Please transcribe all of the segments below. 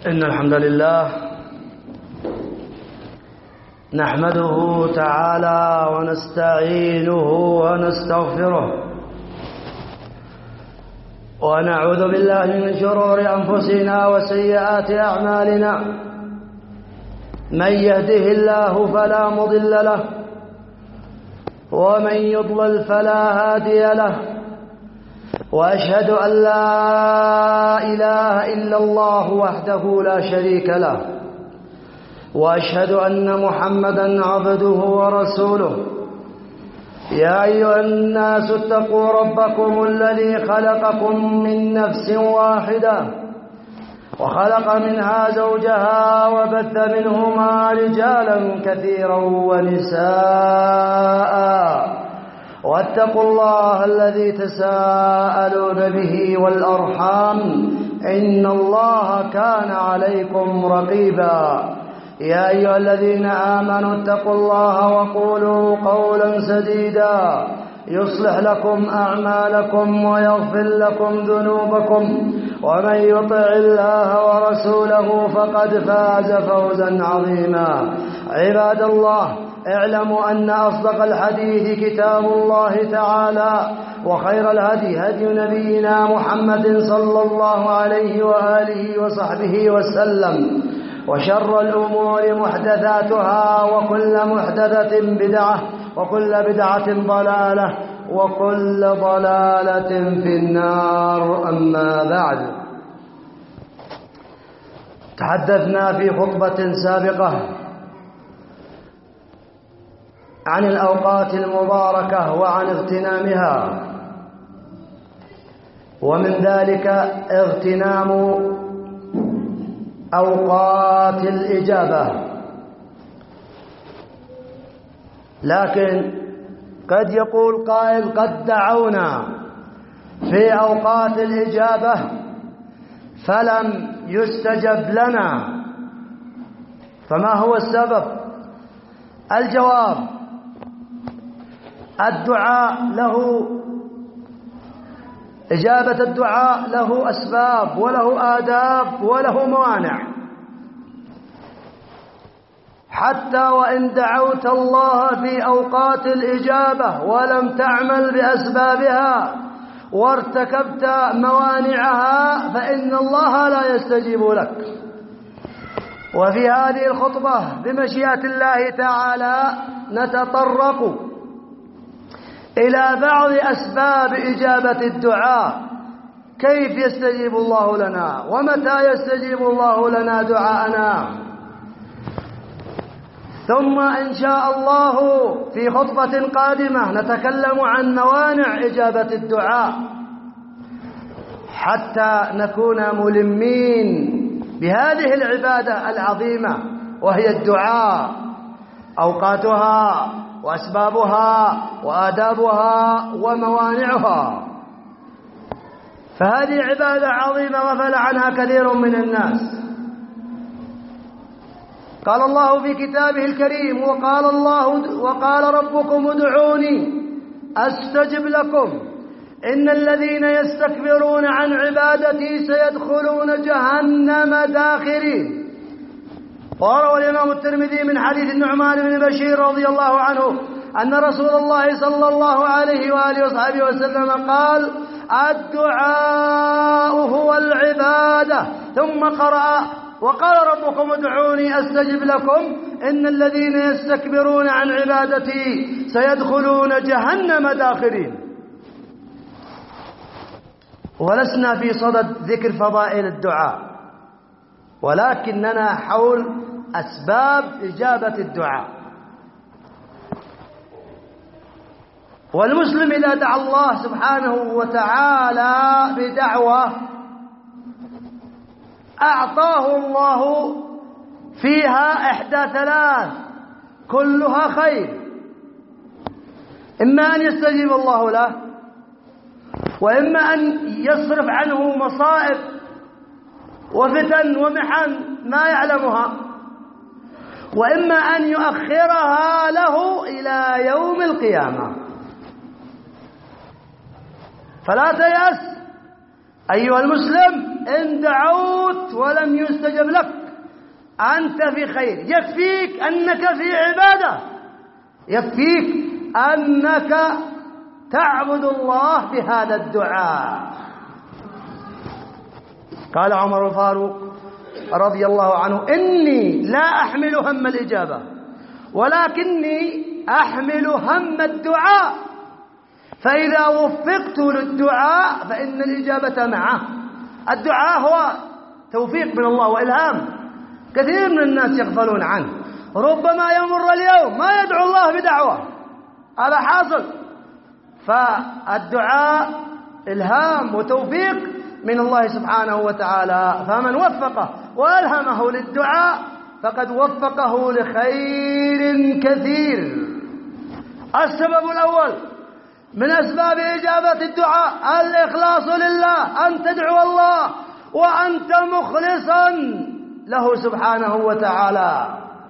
إن الحمد لله نحمده تعالى ونستعينه ونستغفره ونعوذ بالله من شرور أنفسنا وسيئات أعمالنا. من يهده الله فلا مضل له ومن يضلل فلا هادي له، وأشهد أن لا إله إلا الله وحده لا شريك له، وأشهد أن محمدًا عبده ورسوله. يا أيها الناس اتقوا ربكم الذي خلقكم من نفس واحدة وخلق منها زوجها وبث منهما رجالا كثيرا ونساء، واتقوا الله الذي تساءلون به والأرحام إن الله كان عليكم رقيبا. يا أيها الذين آمنوا اتقوا الله وقولوا قولا سديدا يصلح لكم أعمالكم ويغفر لكم ذنوبكم، ومن يطع الله ورسوله فقد فاز فوزا عظيما. عباد الله، اعلموا أن أصدق الحديث كتاب الله تعالى، وخير الهدي هدي نبينا محمد صلى الله عليه وآله وصحبه وسلم، وشر الأمور محدثاتها، وكل محدثة بدعة، وكل بدعة ضلالة، وكل ضلالة في النار. أما بعد، تحدثنا في خطبة سابقة عن الأوقات المباركة وعن اغتنامها، ومن ذلك اغتنام أوقات الإجابة. لكن قد يقول قائل: قد دعونا في أوقات الإجابة فلم يستجب لنا، فما هو السبب؟ الجواب: الدعاء له إجابة الدعاء له أسباب وله آداب وله موانع. حتى وإن دعوت الله في أوقات الإجابة ولم تعمل بأسبابها وارتكبت موانعها فإن الله لا يستجيب لك. وفي هذه الخطبة بمشيئة الله تعالى نتطرق إلى بعض أسباب إجابة الدعاء، كيف يستجيب الله لنا ومتى يستجيب الله لنا دعاءنا. ثم إن شاء الله في خطبة قادمة نتكلم عن موانع إجابة الدعاء حتى نكون ملمين بهذه العبادة العظيمة وهي الدعاء، أوقاتها وأسبابها وآدابها وموانعها. فهذه عبادة عظيمة غفل عنها كثير من الناس. قال الله في كتابه الكريم: وقال ربكم ادعوني أستجب لكم إن الذين يستكبرون عن عبادتي سيدخلون جهنم داخرين. وروى الإمام الترمذي من حديث النعمان بن بشير رضي الله عنه أن رسول الله صلى الله عليه وآله وصحبه وسلم قال: الدعاء هو العبادة. ثم قرأ: وقال ربكم ادعوني أستجب لكم إن الذين يستكبرون عن عبادتي سيدخلون جهنم داخرين. ولسنا في صدد ذكر فضائل الدعاء، ولكننا حول أسباب إجابة الدعاء. والمسلم إذا دعا الله سبحانه وتعالى بدعوة أعطاه الله فيها إحدى ثلاث كلها خير: إما أن يستجيب الله له، وإما أن يصرف عنه مصائب وفتن ومحن ما يعلمها، وإما أن يؤخرها له إلى يوم القيامة. فلا تيأس أيها المسلم، إن دعوت ولم يستجب لك أنت في خير، يكفيك أنك في عبادة، يكفيك أنك تعبد الله بهذا الدعاء. قال عمر الفاروق رضي الله عنه: إني لا أحمل هم الإجابة ولكني أحمل هم الدعاء، فإذا وفقت للدعاء فإن الإجابة معه. الدعاء هو توفيق من الله وإلهام، كثير من الناس يغفلون عنه، ربما يمر اليوم ما يدعو الله بدعوة، هذا حاصل. فالدعاء إلهام وتوفيق من الله سبحانه وتعالى، فمن وفقه وألهمه للدعاء فقد وفقه لخير كثير. السبب الأول من أسباب إجابة الدعاء الإخلاص لله، أن تدعو الله وأنت مخلصا له سبحانه وتعالى.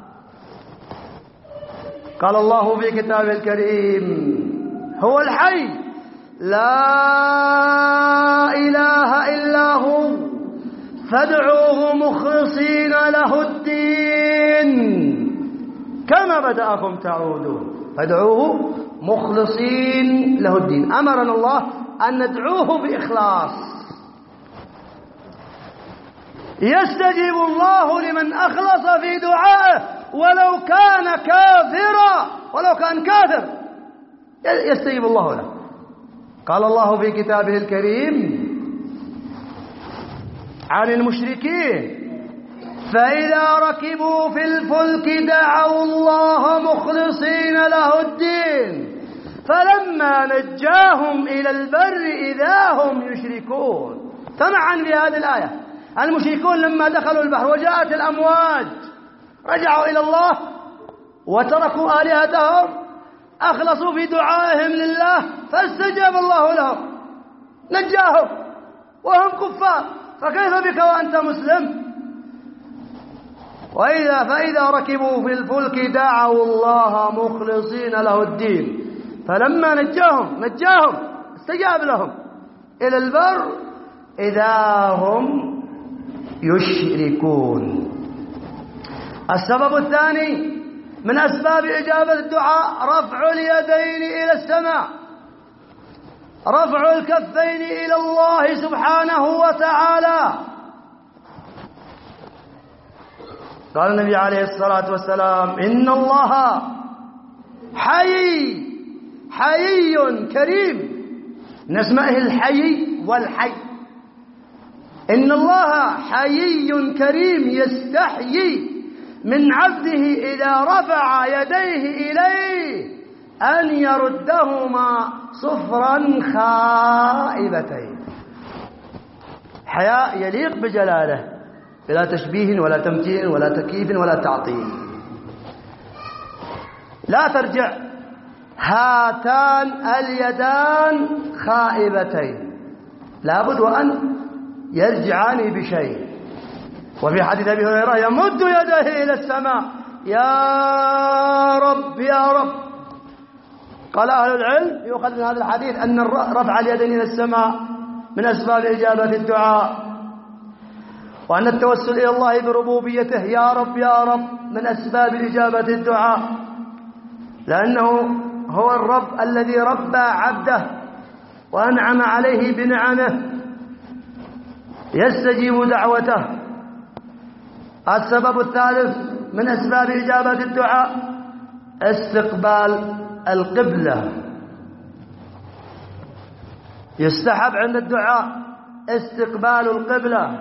قال الله في كتابه الكريم: هو الحي لا إله إلا هو فادعوه مخلصين له الدين كما بدأكم تعودون. فادعوه مخلصين له الدين، أمرنا الله أن ندعوه بإخلاص. يستجيب الله لمن أخلص في دعائه ولو كان كافرا، ولو كان كافر يستجيب الله له. قال الله في كتابه الكريم عن المشركين: فإذا ركبوا في الفلك دعوا الله مخلصين له الدين فلما نجاهم إلى البر إذا هم يشركون. فمعا في هذه الآية المشركون لما دخلوا البحر وجاءت الأمواج رجعوا إلى الله وتركوا آلهتهم، أخلصوا في دعائهم لله فاستجاب الله لهم نجاهم وهم كفار، فكيف بك وأنت مسلم؟ فإذا ركبوا في الفلك دعوا الله مخلصين له الدين فلما نجاهم استجاب لهم إلى البر إذا هم يشركون. السبب الثاني من أسباب إجابة الدعاء رفع اليدين إلى السماء، رفع الكفين إلى الله سبحانه وتعالى. قال النبي عليه الصلاة والسلام: إن الله حي كريم، من اسمائه الحي والحي. إن الله حي كريم يستحيي من عبده إذا رفع يديه إليه أن يردهما صفرا خائبتين. حياء يليق بجلاله بلا تشبيه ولا تمثيل ولا تكييف ولا تعطيل. لا ترجع هاتان اليدان خائبتين، لابد وأن يرجعان بشيء. وفي حديث أبي هريرة: يمد يديه إلى السماء يا رب يا رب. قال أهل العلم يؤخذ من هذا الحديث أن رفع اليدين إلى السماء من أسباب إجابة الدعاء، وأن التوسل إلى الله بربوبيته يا رب يا رب من أسباب إجابة الدعاء، لأنه هو الرب الذي ربى عبده وأنعم عليه بنعمه يستجيب دعوته. السبب الثالث من أسباب إجابة الدعاء استقبال القبلة. يستحب عند الدعاء استقبال القبلة.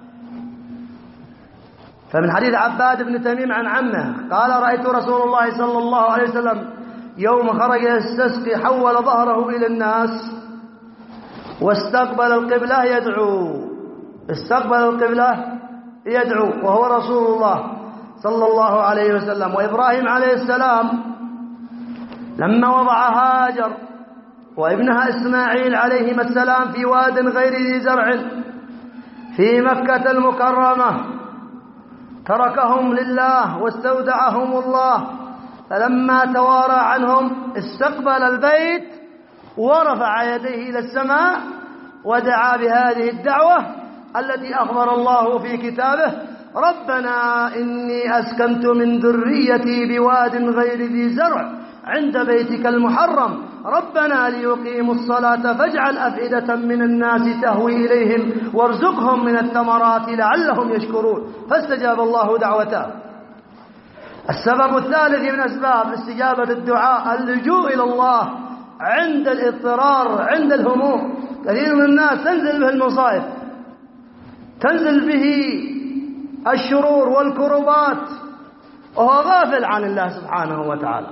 فمن حديث عباد بن تميم عن عمه قال: رأيت رسول الله صلى الله عليه وسلم يوم خرج يستسقي حول ظهره إلى الناس واستقبل القبلة يدعو، استقبل القبلة يدعو وهو رسول الله صلى الله عليه وسلم. وإبراهيم عليه السلام لما وضع هاجر وابنها إسماعيل عليهما السلام في واد غير ذي زرع في مكة المكرمة تركهم لله واستودعهم الله، فلما توارى عنهم استقبل البيت ورفع يديه إلى السماء ودعا بهذه الدعوة التي أخبر الله في كتابه: ربنا إني أسكنت من ذريتي بواد غير ذي زرع عند بيتك المحرم ربنا ليقيموا الصلاة فاجعل أفئدة من الناس تهوي إليهم وارزقهم من الثمرات لعلهم يشكرون، فاستجاب الله دعوته. السبب الثالث من أسباب استجابة الدعاء اللجوء إلى الله عند الاضطرار، عند الهموم. كثير من الناس تنزل به المصائب، تنزل به الشرور والكربات وهو غافل عن الله سبحانه وتعالى،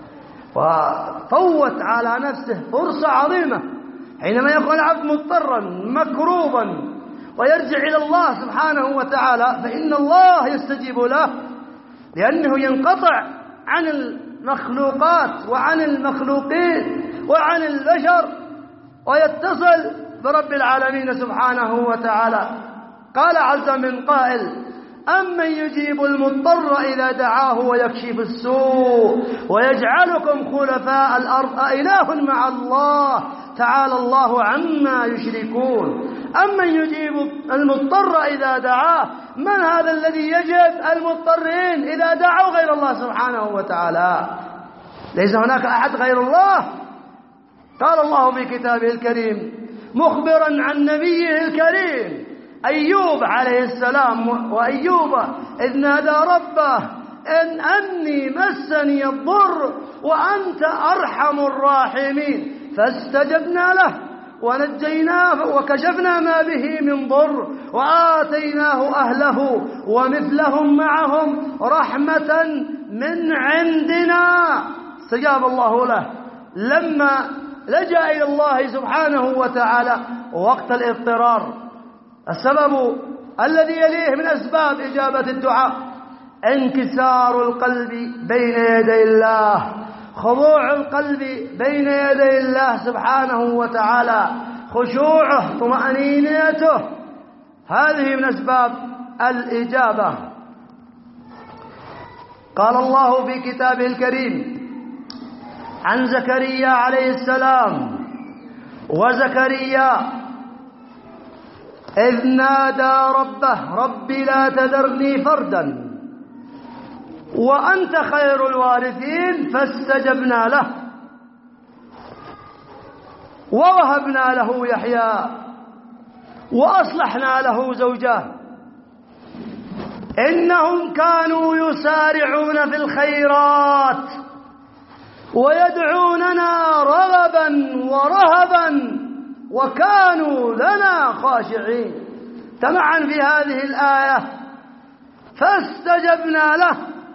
وفوت على نفسه فرصة عظيمة حينما يكون العبد مضطرا مكروبا ويرجع إلى الله سبحانه وتعالى، فإن الله يستجيب له، لأنه ينقطع عن المخلوقات وعن المخلوقين وعن البشر ويتصل برب العالمين سبحانه وتعالى. قال عز من قائل: أمن يجيب المضطر إذا دعاه ويكشف السوء ويجعلكم خلفاء الأرض أإله مع الله تعالى الله عما يشركون. أمن يجيب المضطر إذا دعاه، من هذا الذي يجيب المضطرين إذا دعوا غير الله سبحانه وتعالى؟ ليس هناك أحد غير الله. قال الله في كتابه الكريم مخبرا عن نبيه الكريم أيوب عليه السلام: وأيوب إذ نادى ربه أني مسني الضر وأنت أرحم الراحمين فاستجبنا له ونجيناه وكشفنا ما به من ضر وآتيناه أهله ومثلهم معهم رحمة من عندنا. استجاب الله له لما لجأ إلى الله سبحانه وتعالى وقت الاضطرار. السبب الذي يليه من أسباب إجابة الدعاء انكسار القلب بين يدي الله، خضوع القلب بين يدي الله سبحانه وتعالى، خشوعه، طمأنينته، هذه من أسباب الإجابة. قال الله في كتابه الكريم عن زكريا عليه السلام: وزكريا إذ نادى ربه رب لا تذرني فردا وأنت خير الوارثين فاستجبنا له ووهبنا له يحيى وأصلحنا له زوجه إنهم كانوا يسارعون في الخيرات ويدعوننا رغبا ورهبا وكانوا لنا خاشعين. تمعا في هذه الآية فاستجبنا له،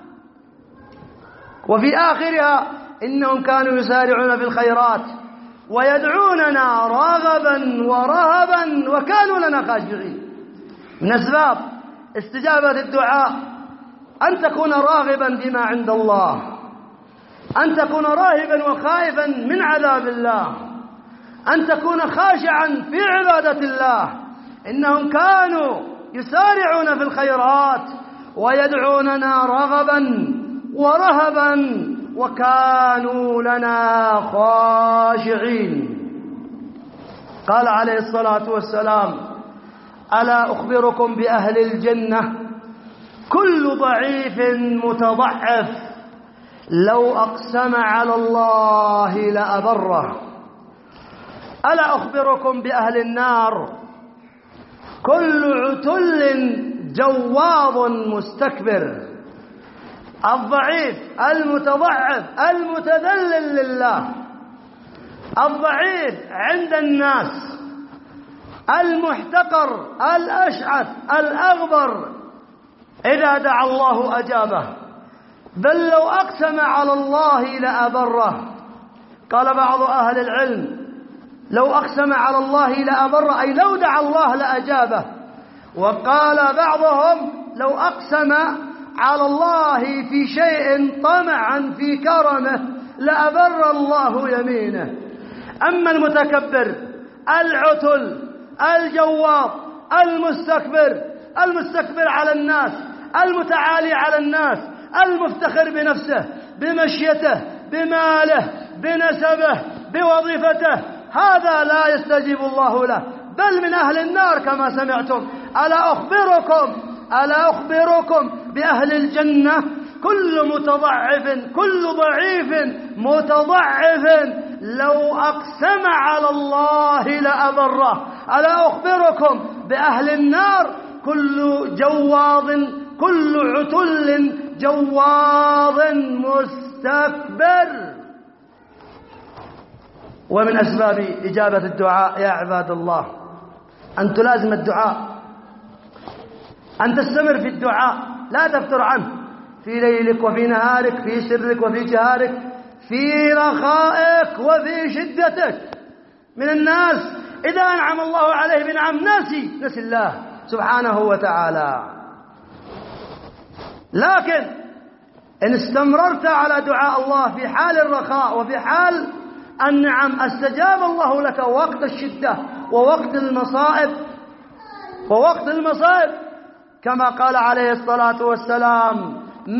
وفي آخرها إنهم كانوا يسارعون في الخيرات ويدعوننا رغبا ورهبا وكانوا لنا خاشعين. من أسباب استجابة الدعاء أن تكون راغبا فيما عند الله، أن تكون راهبا وخائفا من عذاب الله، أن تكون خاشعا في عبادة الله. إنهم كانوا يسارعون في الخيرات ويدعوننا رغبا ورهبا وكانوا لنا خاشعين. قال عليه الصلاة والسلام: ألا أخبركم بأهل الجنة كل ضعيف متضعف لو أقسم على الله لأبره. ألا أخبركم بأهل النار كل عتل جواظ مستكبر. الضعيف المتضعف المتذلل لله، الضعيف عند الناس، المحتقر الأشعث الأغبر، إذا دعا الله أجابه، بل لو أقسم على الله لأبره. قال بعض أهل العلم: لو أقسم على الله لأبره، أي لو دعا الله لأجابه. وقال بعضهم: لو أقسم على الله في شيء طمعا في كرمه لأبر الله يمينه. أما المتكبر العتل الجواظ المستكبر على الناس، المتعالي على الناس، المفتخر بنفسه، بمشيته، بماله، بنسبه، بوظيفته، هذا لا يستجيب الله له، بل من أهل النار كما سمعتم. ألا أخبركم بأهل الجنة؟ كل ضعيف متضعف لو أقسم على الله لأبره. ألا أخبركم بأهل النار؟ كل عتل جواظ مستكبر. ومن أسباب إجابة الدعاء يا عباد الله أن تلازم الدعاء، أن تستمر في الدعاء، لا تفتر عنه في ليلك وفي نهارك، في سرك وفي جهارك، في رخائك وفي شدتك. من الناس إذا أنعم الله عليه بنعم نسي الله سبحانه وتعالى. لكن إن استمررت على دعاء الله في حال الرخاء وفي حال النعم استجاب الله لك وقت الشدة ووقت المصائب كما قال عليه الصلاة والسلام: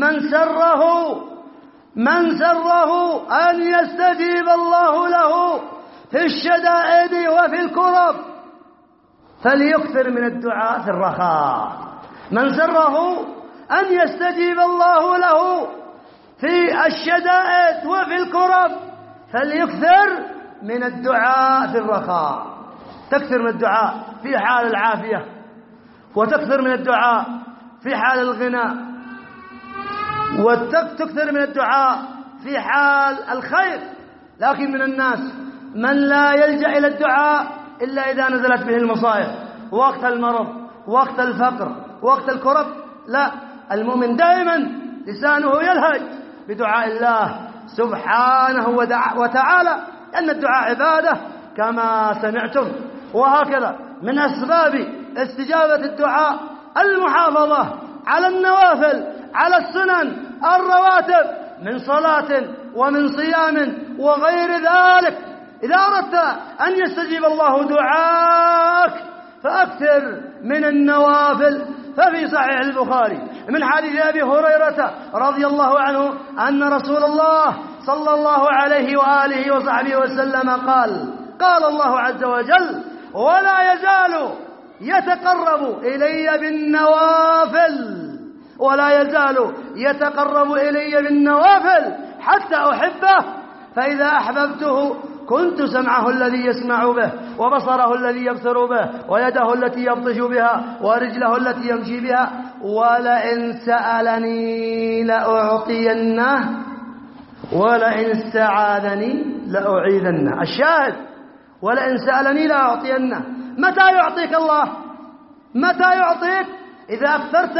من سره أن يستجيب الله له في الشدائد وفي الكرب فليكثر من الدعاء في الرخاء. من سره أن يستجيب الله له في الشدائد وفي الكرب فليكثر من الدعاء في الرخاء. تكثر من الدعاء في حال العافية، وتكثر من الدعاء في حال الغنى، وتكثر من الدعاء في حال الخير. لكن من الناس من لا يلجأ إلى الدعاء إلا إذا نزلت به المصائب، وقت المرض، وقت الفقر، وقت الكرب. لا، المؤمن دائما لسانه يلهج بدعاء الله سبحانه وتعالى، لأن الدعاء عبادة كما سمعتم. وهكذا من أسباب استجابة الدعاء المحافظة على النوافل، على السنن الرواتب من صلاة ومن صيام وغير ذلك. إذا أردت أن يستجيب الله دعاءك فأكثر من النوافل. ففي صحيح البخاري من حديث أبي هريرة رضي الله عنه أن رسول الله صلى الله عليه وآله وصحبه وسلم قال الله عز وجل: ولا يزال يتقرب إلي بالنوافل حتى أحبه، فإذا أحببته كنت سمعه الذي يسمع به، وبصره الذي يبصر به، ويده التي يبطش بها، ورجله التي يمشي بها، ولئن سألني لأعطينه، ولئن استعاذني لأعيذنه. الشاهد: ولئن سألني لأعطينه. متى يعطيك الله؟ متى يعطيك؟ إذا أكثرت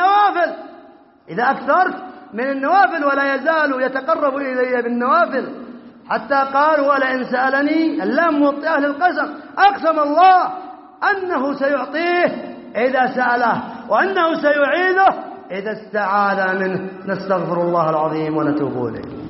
من النوافل. ولا يزال يتقرب إلي بالنوافل حتى قال: ولئن سألني، اللام موطئ أهل القسم، أقسم الله أنه سيعطيه إذا سأله، وأنه سيعيذه إذا استعاذ منه. نستغفر الله العظيم ونتوب إليه.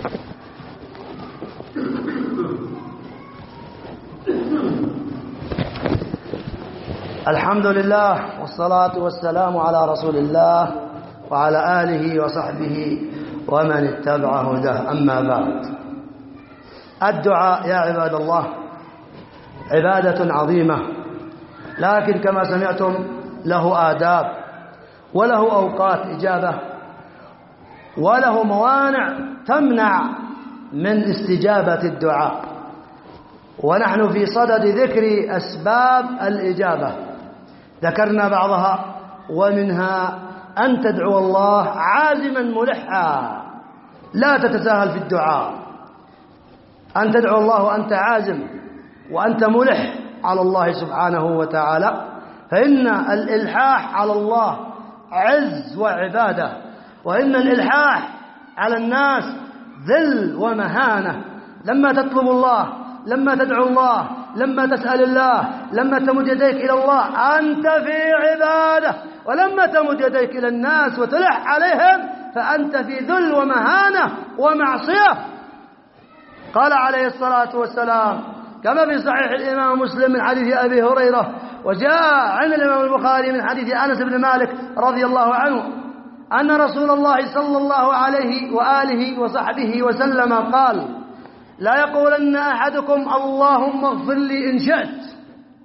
الحمد لله والصلاة والسلام على رسول الله وعلى آله وصحبه ومن اتبع هداه. أما بعد، الدعاء يا عباد الله عبادة عظيمة، لكن كما سمعتم له آداب، وله أوقات إجابة، وله موانع تمنع من استجابة الدعاء. ونحن في صدد ذكر أسباب الإجابة، ذكرنا بعضها، ومنها أن تدعو الله عازما ملحا، لا تتساهل في الدعاء، أن تدعو الله وأنت عازم وأنت ملح على الله سبحانه وتعالى، فإن الإلحاح على الله عز وعبادة، وإن الإلحاح على الناس ذل ومهانة. لما تطلب الله، لما تدعو الله، لما تسأل الله، لما تمد يديك إلى الله أنت في عبادة، ولما تمد يديك إلى الناس وتلح عليهم فأنت في ذل ومهانة ومعصية. قال عليه الصلاة والسلام كما في صحيح الإمام مسلم من حديث أبي هريرة، وجاء عن الإمام البخاري من حديث أنس بن مالك رضي الله عنه أن رسول الله صلى الله عليه وآله وصحبه وسلم قال: لا يقولن أحدكم اللهم اغفر لي إن شئت،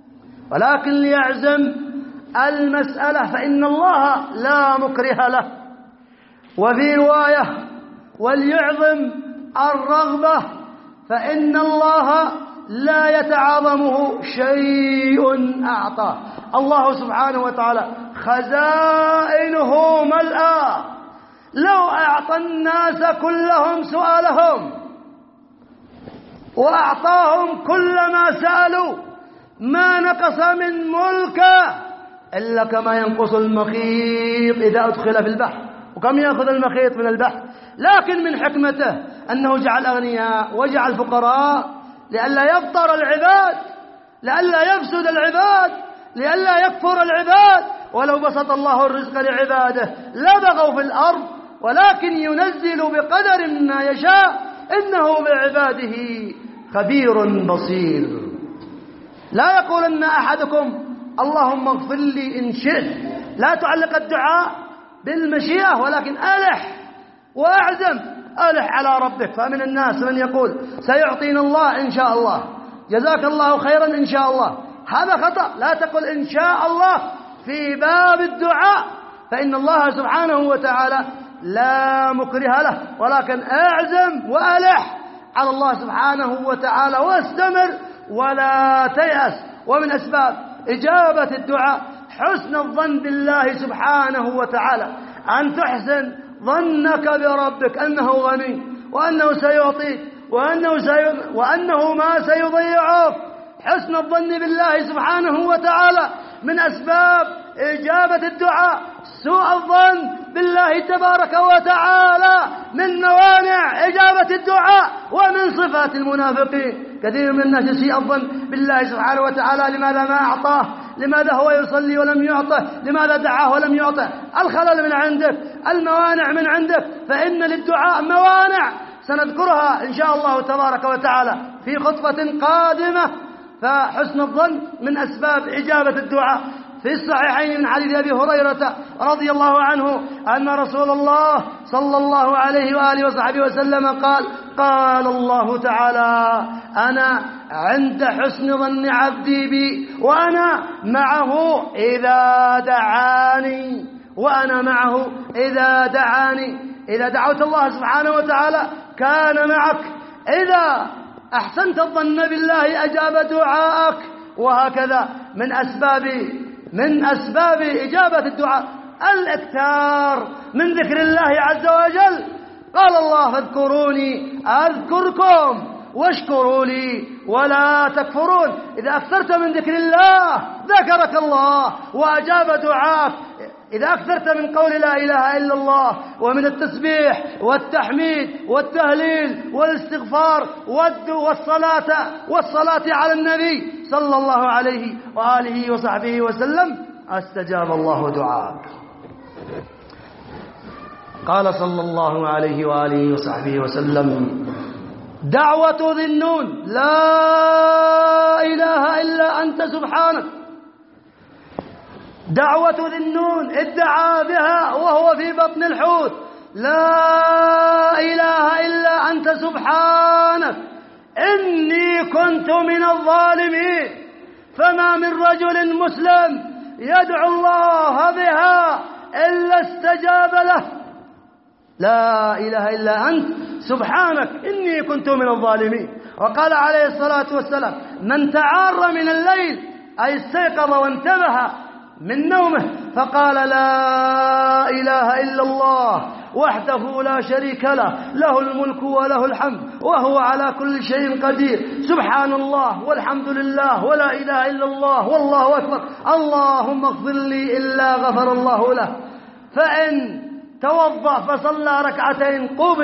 ولكن ليعزم المسألة، فإن الله لا مكره له. وفي رواية: وليعظم الرغبة، فإن الله لا يتعاظمه شيء أعطاه. الله سبحانه وتعالى خزائنه ملأى، لو أعطى الناس كلهم سؤالهم وأعطاهم كل ما سألوا ما نقص من ملكه إلا كما ينقص المخيط إذا أدخل في البحر. وكم يأخذ المخيط من البحر؟ لكن من حكمته أنه جعل أغنياء وجعل فقراء لئلا يفطر العباد، لئلا يفسد العباد، لئلا يكفر العباد. ولو بسط الله الرزق لعباده لبغوا في الأرض، ولكن ينزل بقدر ما يشاء، إنه بعباده خبير بصير. لا يقولن أحدكم اللهم اغفر لي إن شئت. لا تعلق الدعاء بالمشيئة، ولكن ألح وأعزم، ألح على ربك. فمن الناس من يقول سيعطينا الله إن شاء الله، جزاك الله خيرا إن شاء الله. هذا خطأ. لا تقل إن شاء الله في باب الدعاء، فإن الله سبحانه وتعالى لا مكره له، ولكن أعزم وألح على الله سبحانه وتعالى واستمر ولا تيأس. ومن أسباب إجابة الدعاء حسن الظن بالله سبحانه وتعالى، أن تحسن ظنك بربك أنه غني، وأنه سيعطيك، وأنه ما سيضيعك. حسن الظن بالله سبحانه وتعالى من أسباب إجابة الدعاء. سوء الظن بالله تبارك وتعالى من موانع إجابة الدعاء ومن صفات المنافقين. كثير من الناس يسيء الظن بالله سبحانه وتعالى. لماذا ما أعطاه؟ لماذا هو يصلي ولم يعطه؟ لماذا دعاه ولم يعطه؟ الخلل من عندك، الموانع من عندك. فإن للدعاء موانع سنذكرها إن شاء الله تبارك وتعالى في خطبة قادمة. فحسن الظن من أسباب إجابة الدعاء. في الصحيحين من حديث أبي هريرة رضي الله عنه أن رسول الله صلى الله عليه وآله وصحبه وسلم قال: قال الله تعالى: أنا عند حسن ظن عبدي بي وأنا معه إذا دعاني، وأنا معه إذا دعاني. إذا دعوت الله سبحانه وتعالى كان معك، إذا أحسنت الظن بالله أجاب دعاءك. وهكذا من أسباب إجابة الدعاء الإكثار من ذكر الله عز وجل. قال الله: فاذكروني أذكركم واشكروا لي ولا تكفرون. إذا أكثرت من ذكر الله ذكرك الله وأجاب دعاك. إذا أكثرت من قول لا إله إلا الله ومن التسبيح والتحميد والتهليل والاستغفار والصلاة على النبي صلى الله عليه وآله وصحبه وسلم استجاب الله دعاك. قال صلى الله عليه وآله وصحبه وسلم: دعوة ذي النون لا إله إلا أنت سبحانك. دعوة ذي النون ادعى بها وهو في بطن الحوت: لا إله إلا أنت سبحانك إني كنت من الظالمين. فما من رجل مسلم يدعو الله بها إلا استجاب له. لا إله إلا أنت سبحانك إني كنت من الظالمين. وقال عليه الصلاة والسلام: من تعار من الليل أي استيقظ وانتبه من نومه فقال لا إله إلا الله وحده لا شريك له، له الملك وله الحمد وهو على كل شيء قدير، سبحان الله والحمد لله ولا إله إلا الله والله أكبر، اللهم اغفر لي إلا غفر الله له. فإن توضأ فصلى ركعتين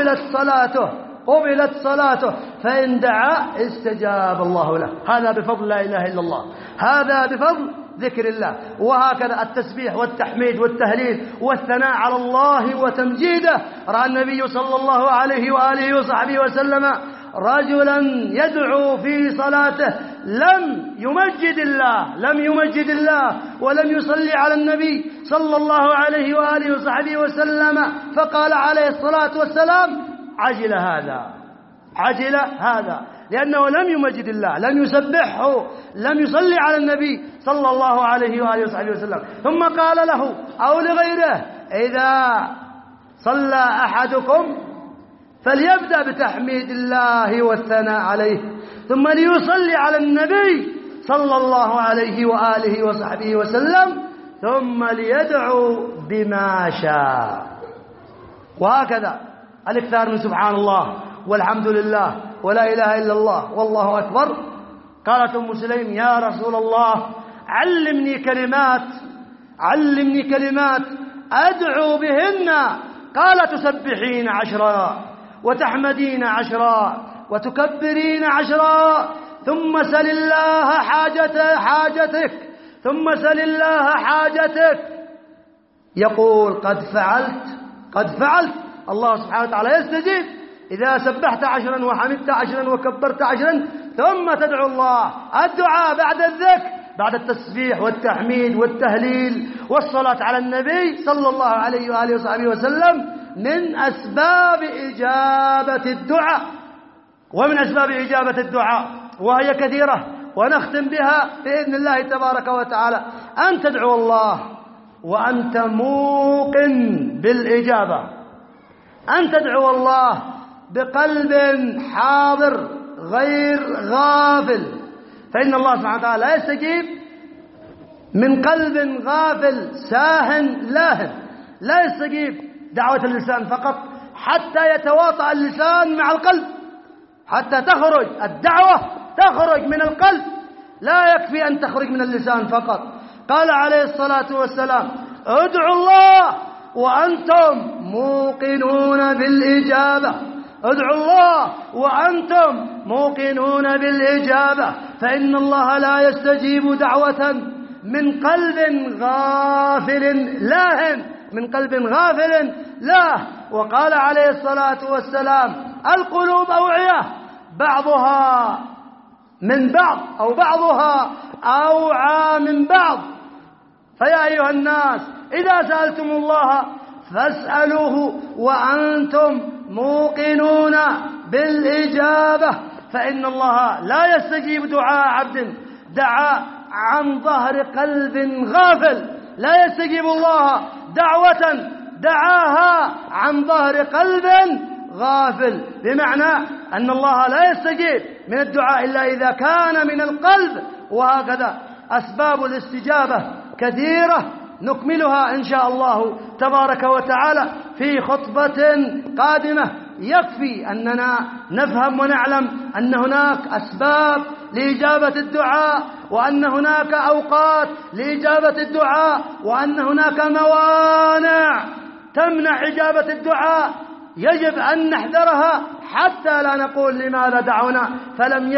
قبلت صلاته، فإن دعا استجاب الله له. هذا بفضل لا إله إلا الله، هذا بفضل ذكر الله. وهكذا التسبيح والتحميد والتهليل والثناء على الله وتمجيده. رأى النبي صلى الله عليه وآله وصحبه وسلم رجلا يدعو في صلاته لم يمجد الله ولم يصلي على النبي صلى الله عليه وآله وصحبه وسلم، فقال عليه الصلاة والسلام: عجل هذا، لأنه لم يمجد الله، لم يسبحه، لم يصلي على النبي صلى الله عليه وآله وصحبه وسلم. ثم قال له أو لغيره: إذا صلى أحدكم فليبدأ بتحميد الله والثناء عليه، ثم ليصلي على النبي صلى الله عليه وآله وصحبه وسلم، ثم ليدعو بما شاء. وهكذا الإكثار من سبحان الله والحمد لله ولا إله إلا الله والله أكبر. قالت أم سليم: يا رسول الله علمني كلمات أدعو بهن. قال: تسبحين 10 وتحمدين 10 وتكبرين 10 ثم سل الله حاجتك. يقول: قد فعلت. الله سبحانه وتعالى يستجيب إذا سبحت 10 وحمدت 10 وكبرت 10 ثم تدعو الله. الدعاء بعد الذكر، بعد التسبيح والتحميد والتهليل والصلاة على النبي صلى الله عليه وآله وصحبه وسلم من أسباب إجابة الدعاء. ومن أسباب إجابة الدعاء وهي كثيرة ونختم بها بإذن الله تبارك وتعالى: أن تدعو الله وأنت موقن بالإجابة، أن تدعو الله بقلب حاضر غير غافل، فإن الله سبحانه وتعالى لا يستجيب من قلب غافل ساهن لاهن. لا يستجيب دعوة اللسان فقط حتى يتواطأ اللسان مع القلب، حتى تخرج الدعوة تخرج من القلب، لا يكفي أن تخرج من اللسان فقط. قال عليه الصلاة والسلام: ادعوا الله وأنتم موقنون بالإجابة. ادعوا الله وأنتم موقنون بالإجابة، فإن الله لا يستجيب دعوة من قلب غافل لاهن، وقال عليه الصلاة والسلام: القلوب أوعية بعضها من بعض أو بعضها أوعى من بعض. فيا أيها الناس إذا سألتم الله فاسألوه وأنتم موقنون بالإجابة، فإن الله لا يستجيب دعاء عبد دعا عن ظهر قلب غافل. لا يستجيب الله دعوة دعاها عن ظهر قلب غافل، بمعنى أن الله لا يستجيب من الدعاء إلا إذا كان من القلب. وهكذا أسباب الاستجابة كثيرة نكملها إن شاء الله تبارك وتعالى في خطبة قادمة. يكفي أننا نفهم ونعلم أن هناك أسباب لإجابة الدعاء، وأن هناك أوقات لإجابة الدعاء، وأن هناك موانع تمنع إجابة الدعاء يجب أن نحذرها حتى لا نقول لماذا دعونا فلم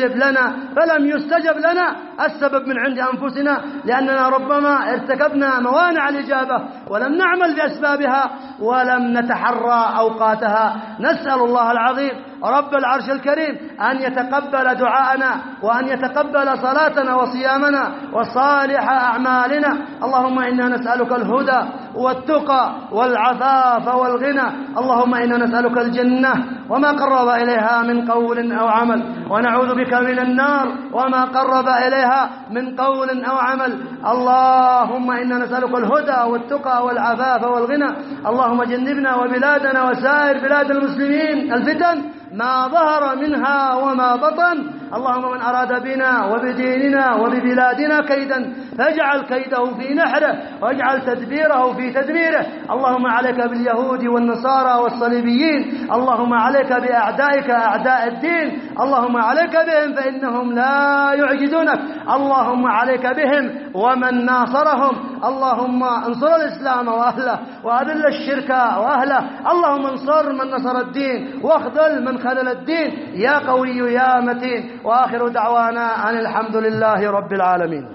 يستجب لنا. السبب من عند أنفسنا، لأننا ربما ارتكبنا موانع الإجابة ولم نعمل بأسبابها ولم نتحرى أوقاتها. نسأل الله العظيم رب العرش الكريم أن يتقبل دعاءنا، وأن يتقبل صلاتنا وصيامنا وصالح أعمالنا. اللهم إنا نسألك الهدى والتقى والعفاف والغنى. اللهم إنا نسألك الجنة وما قرب إليها من قول أو عمل، ونعوذ بك من النار وما قرب إليها من قول أو عمل. اللهم إنا نسألك الهدى والتقى والعفاف والغنى. اللهم جنبنا وبلادنا وسائر بلاد المسلمين الفتن ما ظهر منها وما بطن. اللهم من أراد بنا وبديننا وببلادنا كيدا فاجعل كيده في نحره واجعل تدبيره في تدميره. اللهم عليك باليهود والنصارى والصليبيين. اللهم عليك بأعدائك أعداء الدين. اللهم عليك بهم فإنهم لا يعجزونك. اللهم عليك بهم ومن ناصرهم. اللهم انصر الإسلام وأهله وأذل الشرك وأهله. اللهم انصر من نصر الدين واخذل من خذل الدين يا قوي يا متين. وآخر دعوانا أن الحمد لله رب العالمين.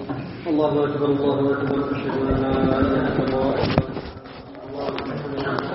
الله أكبر الله أكبر. أشهد أن لا إله إلا الله.